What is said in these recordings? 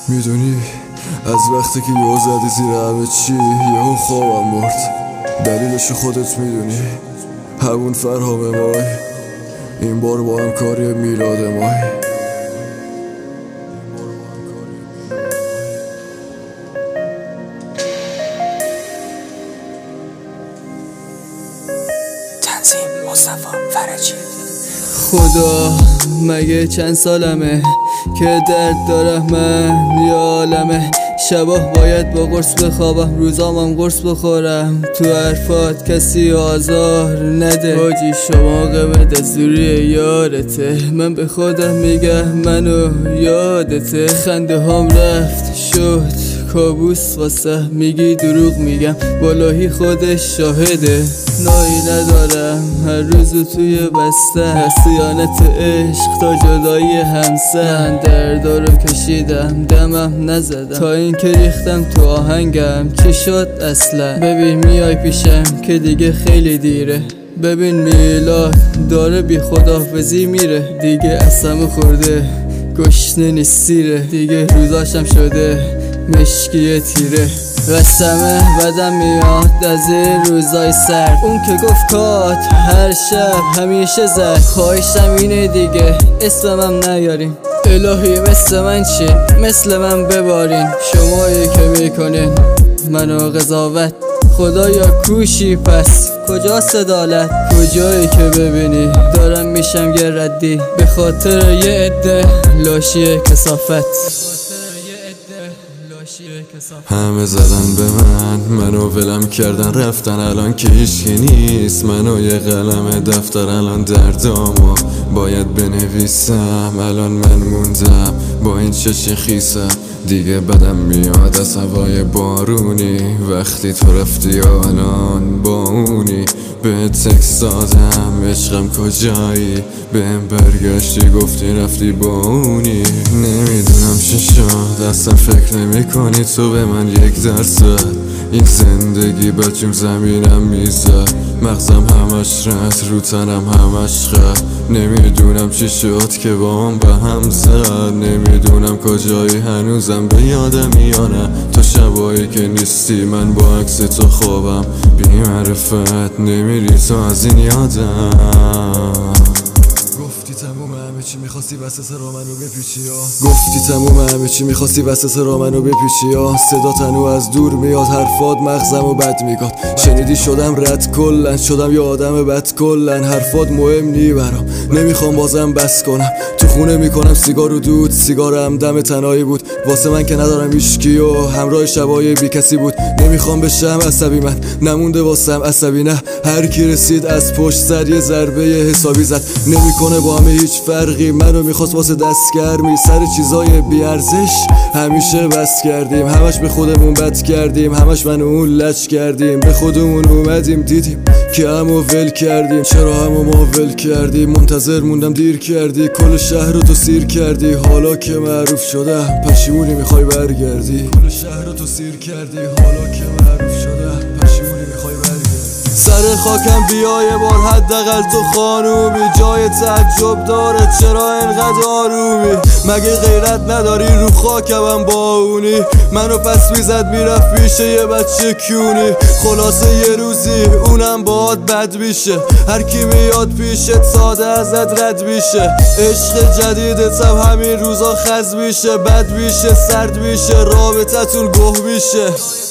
میدونی از وقتی که یهو زدی زیر همه چی یهو خوابم برد. دلیلشو خودت میدونی، همون فرهام مای، این بار با همکاری میلاد مای. تنظیم مصطفی فرجی. خدا مگه چند سالمه که درد دارم من یا عالمه. شبا باید با قرص بخوابم، روزامم قرص بخورم. تو حرفات کسی آزار نده، حاجی شما قبل دستوری یارته. من به خودم میگم منو یادته. خنده هام رفت شد کابوس واسه میگی دروغ میگم، والهی خودش شاهده. نایی ندارم هر روزو توی بسته، صیانت عشق تا جدایی همسر. دردا رو کشیدم دمم نزدم، تا این که ریختم تو آهنگم. چی شد اصلا؟ ببین میای پیشم که دیگه خیلی دیره. ببین میلاد داره بی خداحافظی میره. دیگه اصلا خورده گشنه نیستیره. دیگه روزاشم شده مشکی تیره. قسمه بدم میاد از این روزای سرد. اون که گفت کات هر شب همیشه زد. خواهشم اینه دیگه اسمم نیارین. الهی مثل من چین، مثل من ببارین. شمایی که میکنین منو قضاوت، خدایا کوشی پس کجاست عدالت؟ کجایی که ببینی دارم میشم یه ردی به خاطر یه عده لاشی کثافت. همه زدن به منو ولم کردن رفتن. الان که هیچکی نیست، منو یه قلم دفتر. الان دردامو باید بنویسم. الان من موندم با این چش خیسم. دیگه بدم میاد از هوای بارونی، وقتی تو رفتی الان با اونی. به تکست دادم عشقم کجایی، بهم برگشتی گفتی رفتی با اونی. نمیدونم چی شد، اصلا فکر نمی کنی تو به من یک درصد. این زندگی بچم زمینم میزد، مغزم همش رد رو تنم همش خد. نمیدونم چی شد که با هم به هم زد. نمیدونم کجایی هنوزم به یادم یا نه. تو شبایی که نیستی من با عکس تو خوابم بی معرفت. نمیری تو از این یادم. گفتی تموم همه چی میخواستی وسط را منو بپیچی یا گفتی تموم همه چی میخواستی وسط را منو بپیچی یا صدا تنو از دور میاد، حرفات مغزمو بد میگاد. شنیدی شدم رد کلن، شدم یه آدم بد کلن. حرفات مهم نی برام، نمیخوام بازم بس کنم. تو خونه میکنم سیگار و دود، سیگارم دم تنهایی بود. واسه من که ندارم هیچکی و همراه شبای بی کسی بود. نمیخوام بشم عصبی، من نمونده واسم عصبی نه. هر کی رسید از پشت زد یه ضربه حسابی زد. نمیکنه با همه هیچ فرقی، منو میخواست واسه دستگرمی. سر چیزای بی ارزش همیشه بس کردیم، همش به خودمون بد کردیم. همش من و اون لچ کردیم، به خودمون اومدیم دیدیم که همو ول کردیم. چرا همو ما ول کردیم؟ منتظر موندم دیر کردی، کل شهر رو تو سیر کردی. حالا که معروف شدم پشیمونی میخوای برگردی. کل شهر رو تو سیر کردی، حالا که معروف شدم پشیمونی میخوای برگردی. سر خاکم بیا یه بار حداقل تو خانومی، جای تعجب داره چرا اینقدر آرومی؟ مگه غیرت نداری رو خاکم با اونی؟ منو پس میزد میرفت پیش یه بچه کونی. خلاصه یه روزی اونم باهات بد میشه، هر کی میاد پیشت ساده ازت رد میشه. عشق جدیدت هم همین روزا خز میشه، بد میشه سرد میشه رابطتون گوه میشه.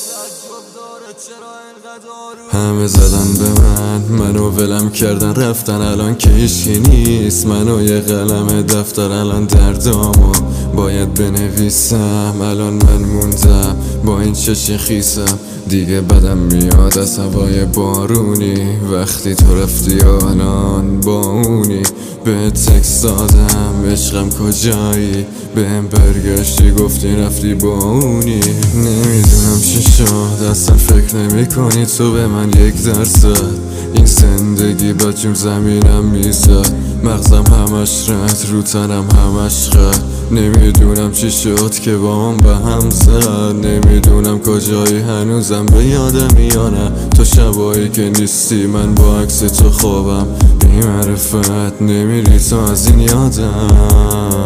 همه زدن به منو ولم کردن رفتن. الان که هیچکی نیست، منو یه قلم دفتر. الان دردامو باید بنویسم. الان من موندم با این چش خیسم. دیگه بدم میاد از هوای بارونی، وقتی تو رفتی الان با اونی. به تکست دادم عشقم کجایی، بهم برگشتی گفتی رفتی با اونی. نمیدونم چی شد، اصلا فکر نمی کنی تو به من یک درصد. این زندگی بچم زمینم میزد، مغزم همش رد رو تنم همش خد. نمیدونم چی شد که با هم به هم زد. نمیدونم کجایی هنوزم به یادم یا نه. تو شبایی که نیستی من با عکس تو خوابم بی معرفت. نمیری تو از این یادم.